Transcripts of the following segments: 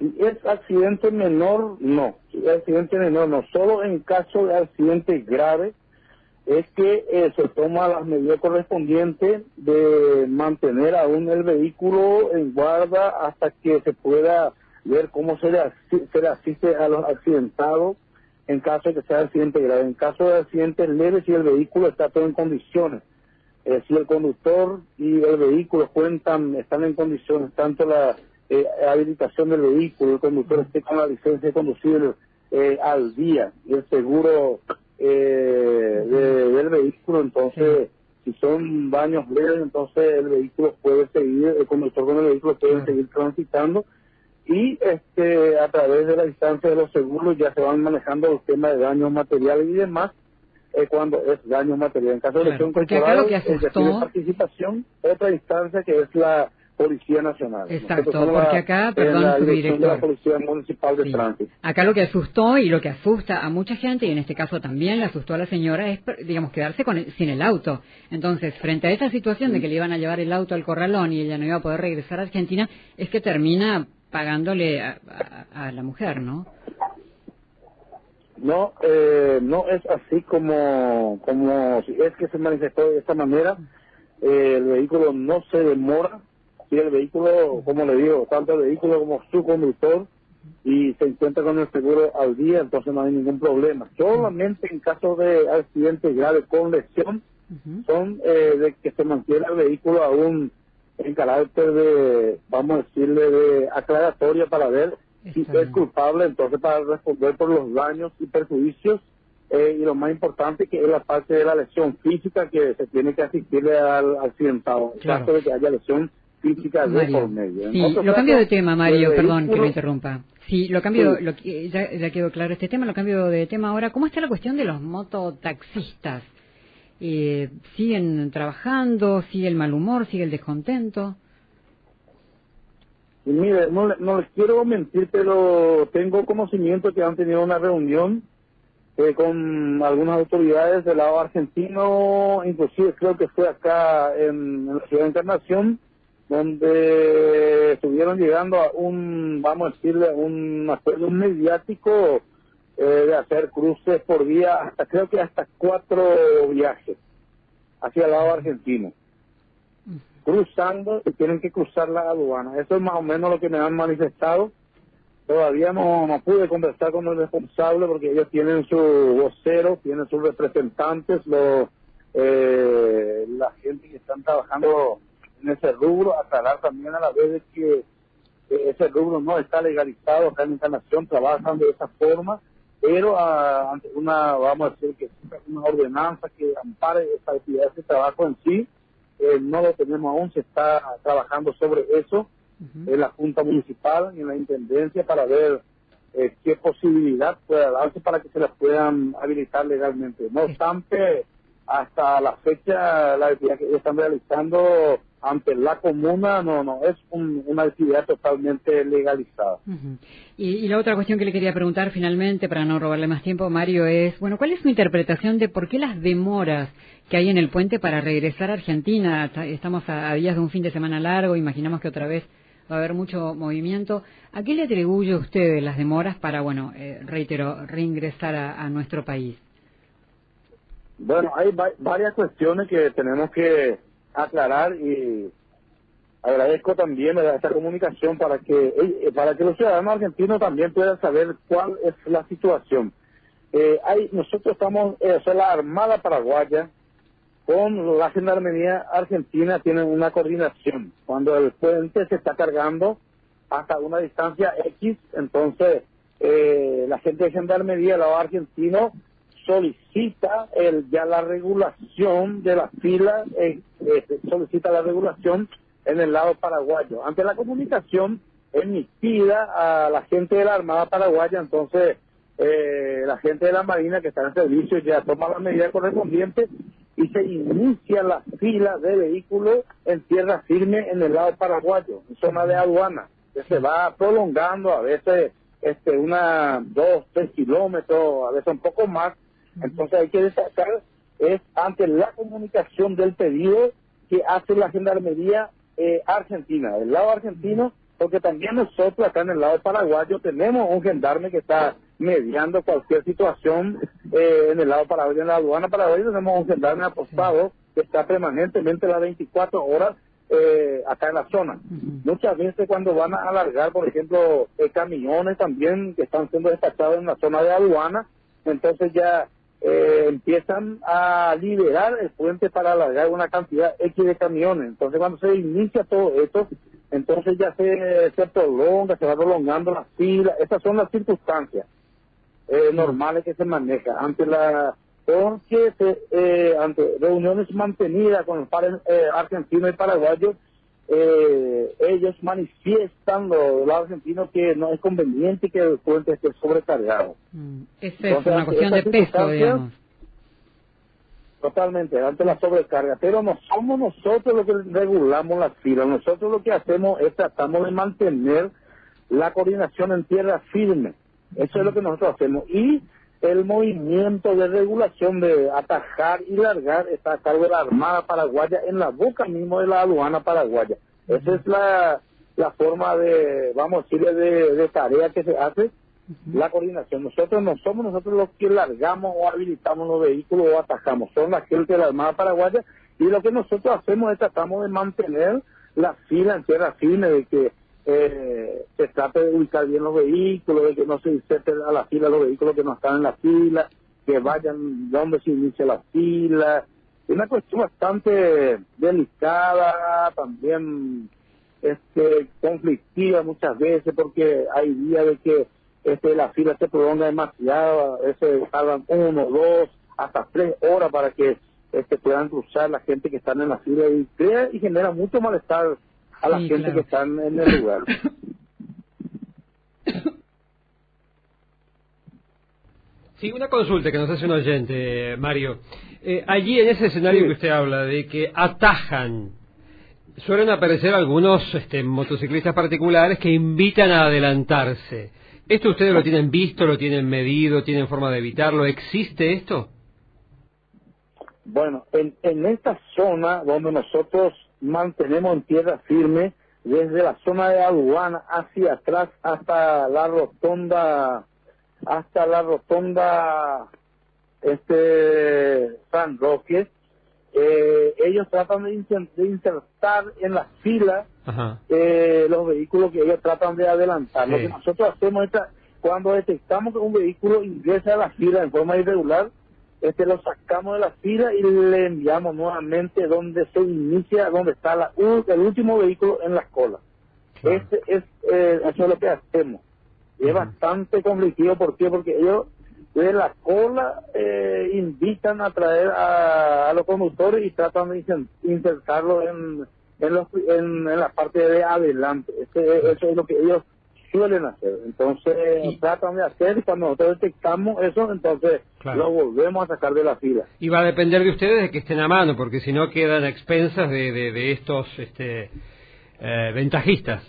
Si es accidente menor, no. Si es accidente menor, no. Solo en caso de accidente grave es que se toma las medidas correspondientes de mantener aún el vehículo en guarda hasta que se pueda ver cómo se le asiste a los accidentados en caso de que sea accidente grave. En caso de accidentes leves, si el vehículo está todo en condiciones, si el conductor y el vehículo están en condiciones, tanto la habilitación del vehículo, el conductor esté con la licencia de conducir al día y el seguro del vehículo, entonces si son daños leves, entonces el vehículo puede seguir, el conductor con el vehículo puede seguir transitando y a través de la instancia de los seguros ya se van manejando los temas de daños materiales y demás cuando es daño material. En caso de lesión corporal, ya tiene participación otra instancia que es la Policía Nacional. Exacto, porque acá, perdón, su director, de la Policía Municipal de Tránsito. Acá lo que asustó y lo que asusta a mucha gente, y en este caso también le asustó a la señora, es, digamos, quedarse sin el auto. Entonces, frente a esa situación de que le iban a llevar el auto al corralón y ella no iba a poder regresar a Argentina, es que termina pagándole a la mujer, ¿no? No, no es así como si es que se manifestó de esta manera. El vehículo no se demora. Si el vehículo, como le digo, tanto el vehículo como su conductor y se encuentra con el seguro al día, entonces no hay ningún problema. Solamente en caso de accidentes graves con lesión son de que se mantiene el vehículo aún en carácter de, vamos a decirle, de aclaratoria para ver si es culpable, entonces para responder por los daños y perjuicios y lo más importante que es la parte de la lesión física que se tiene que asistirle al accidentado, en caso de que haya lesión física de por medio. Sí, lo cambio de tema, Mario, perdón que lo interrumpa. Sí, lo cambio, ya quedó claro este tema, lo cambio de tema ahora. ¿Cómo está la cuestión de los mototaxistas? ¿Siguen trabajando? ¿Sigue el mal humor? ¿Sigue el descontento? Y mire, no les quiero mentir, pero tengo conocimiento que han tenido una reunión con algunas autoridades del lado argentino, inclusive creo que fue acá en la ciudad de Encarnación, donde estuvieron llegando a vamos a decirle, un acuerdo mediático de hacer cruces por día, creo que hasta 4 viajes hacia el lado argentino. Cruzando y tienen que cruzar la aduana. Eso es más o menos lo que me han manifestado. Todavía no pude conversar con el responsable porque ellos tienen su vocero, tienen sus representantes, la gente que están trabajando en ese rubro, aclarar también a la vez de que ese rubro no está legalizado acá en Encarnación, trabajan de esa forma, pero ante vamos a decir que una ordenanza que ampare esta actividad, ese trabajo en sí, no lo tenemos aún, se está trabajando sobre eso en la Junta Municipal y en la Intendencia para ver qué posibilidad puede darse para que se las puedan habilitar legalmente. No obstante, hasta la fecha, la actividad que ellos están realizando ante la comuna no es una actividad totalmente legalizada. Y la otra cuestión que le quería preguntar finalmente, para no robarle más tiempo, Mario, es, bueno, ¿cuál es su interpretación de por qué las demoras que hay en el puente para regresar a Argentina? Estamos a días de un fin de semana largo, imaginamos que otra vez va a haber mucho movimiento. ¿A qué le atribuye usted las demoras para, bueno, reitero, reingresar a nuestro país? Bueno, hay varias cuestiones que tenemos que aclarar y agradezco también esta comunicación para que los ciudadanos argentinos también puedan saber cuál es la situación. Nosotros estamos, la Armada Paraguaya con la Gendarmería Argentina tienen una coordinación. Cuando el puente se está cargando hasta una distancia X, entonces la gente de Gendarmería del lado argentino solicita ya la regulación de las filas, solicita la regulación en el lado paraguayo. Ante la comunicación emitida a la gente de la Armada Paraguaya, entonces la gente de la Marina que está en servicio ya toma las medidas correspondientes y se inicia la fila de vehículos en tierra firme en el lado paraguayo, en zona de aduana, que se va prolongando a veces 2, 3 kilómetros, a veces un poco más. Entonces hay que destacar es ante la comunicación del pedido que hace la Gendarmería Argentina, del lado argentino, porque también nosotros acá en el lado paraguayo tenemos un gendarme que está mediando cualquier situación en el lado paraguayo, en la aduana paraguaya tenemos un gendarme apostado que está permanentemente las 24 horas acá en la zona. Muchas veces cuando van a alargar, por ejemplo, camiones también que están siendo despachados en la zona de aduana, entonces ya empiezan a liberar el puente para alargar una cantidad X de camiones. Entonces cuando se inicia todo esto, entonces ya se prolonga, se va prolongando la fila. Esas son las circunstancias normales que se manejan ante ante reuniones mantenidas con los pares argentinos y paraguayos. Ellos manifiestan los argentinos que no es conveniente que el puente esté sobrecargado. Esa es una cuestión de peso, digamos. Totalmente, ante la sobrecarga, pero no somos nosotros los que regulamos las filas. Nosotros lo que hacemos es tratamos de mantener la coordinación en tierra firme. Eso es lo que nosotros hacemos. Y el movimiento de regulación de atajar y largar está a cargo de la Armada Paraguaya en la boca mismo de la aduana paraguaya. Esa es la forma de, vamos a decirle, de tarea que se hace, la coordinación. Nosotros no somos nosotros los que largamos o habilitamos los vehículos o atajamos, son la gente de la Armada Paraguaya, y lo que nosotros hacemos es tratamos de mantener la fila en tierra firme, de que se trate de ubicar bien los vehículos, de que no se inserten a la fila los vehículos que no están en la fila, que vayan donde se inicia la fila. Es una cuestión bastante delicada, también conflictiva muchas veces, porque hay días de que la fila se prolonga demasiado, a veces tardan 1, 2, hasta 3 horas para que puedan cruzar la gente que están en la fila, y crea y genera mucho malestar a la gente que están en el lugar. Sí, una consulta que nos hace un oyente, Mario. Allí en ese escenario que usted habla, de que atajan, suelen aparecer algunos motociclistas particulares que invitan a adelantarse. ¿Esto ustedes lo tienen visto, lo tienen medido, tienen forma de evitarlo? ¿Existe esto? Bueno, en esta zona donde nosotros mantenemos en tierra firme, desde la zona de aduana hacia atrás hasta la rotonda San Roque, ellos tratan de insertar en la fila los vehículos que ellos tratan de adelantar. Sí. Lo que nosotros hacemos es, cuando detectamos que un vehículo ingresa a la fila en forma irregular, lo sacamos de la fila y le enviamos nuevamente donde se inicia, donde está el último vehículo en la cola. Claro. Eso es lo que hacemos. Y es bastante conflictivo. ¿Por qué? Porque ellos de la cola invitan a traer a los conductores y tratan de insertarlo en la parte de adelante. Eso es lo que ellos suelen hacer. Entonces tratan de hacer, y cuando nosotros detectamos eso, entonces lo volvemos a sacar de la fila. Y va a depender de ustedes de que estén a mano, porque si no quedan a expensas de estos ventajistas.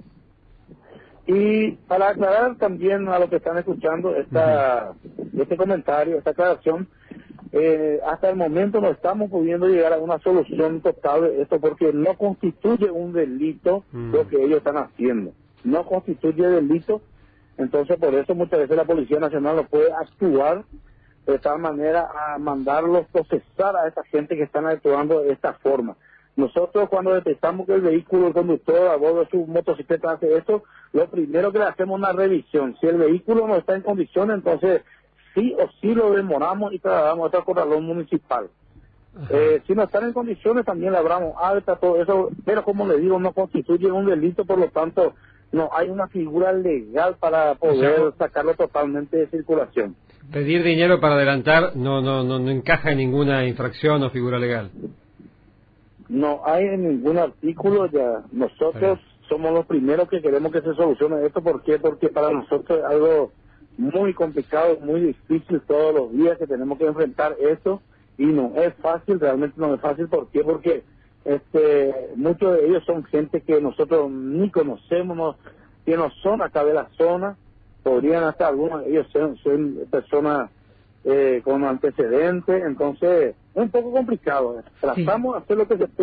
Y para aclarar también a los que están escuchando este comentario, esta aclaración, hasta el momento no estamos pudiendo llegar a una solución total de esto, porque no constituye un delito lo que ellos están haciendo. No constituye delito, entonces por eso muchas veces la Policía Nacional no puede actuar de tal manera a mandarlos procesar a esta gente que están actuando de esta forma. Nosotros cuando detectamos que el vehículo, el conductor a bordo de su motocicleta hace esto, lo primero que le hacemos es una revisión. Si el vehículo no está en condiciones, entonces sí o sí lo demoramos y trasladamos a otro corralón municipal. Si no están en condiciones, también le abramos alta, todo eso, pero como le digo, no constituye un delito, por lo tanto no hay una figura legal para poder sacarlo totalmente de circulación. Pedir dinero para adelantar no encaja en ninguna infracción o figura legal. No hay en ningún artículo ya. Nosotros somos los primeros que queremos que se solucione esto. ¿Por qué? Porque para nosotros es algo muy complicado, muy difícil todos los días que tenemos que enfrentar esto, y no es fácil, realmente no es fácil. ¿Por qué? Porque muchos de ellos son gente que nosotros ni conocemos, que no son acá de la zona, podrían hasta algunos de ellos son personas con antecedentes, entonces es un poco complicado. Tratamos de hacer lo que se puede,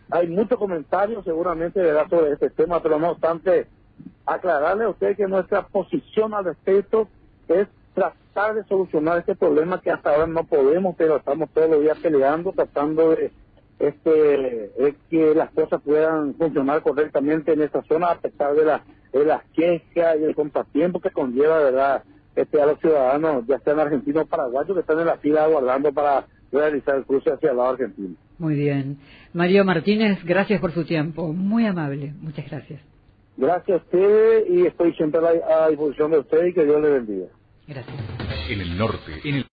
hay muchos comentarios seguramente, ¿verdad?, sobre este tema, pero no obstante, aclararle a usted que nuestra posición al respecto es tratar de solucionar este problema que hasta ahora no podemos, pero estamos todos los días peleando, tratando de que las cosas puedan funcionar correctamente en esta zona, a pesar de las quejas y el contratiempo que conlleva, ¿verdad?, a los ciudadanos, ya sean argentinos o paraguayos, que están en la fila aguardando para realizar el cruce hacia el lado argentino. Muy bien. Mario Martínez, gracias por su tiempo. Muy amable. Muchas gracias. Gracias a usted y estoy siempre a disposición de usted y que Dios le bendiga. Gracias. En el norte, en el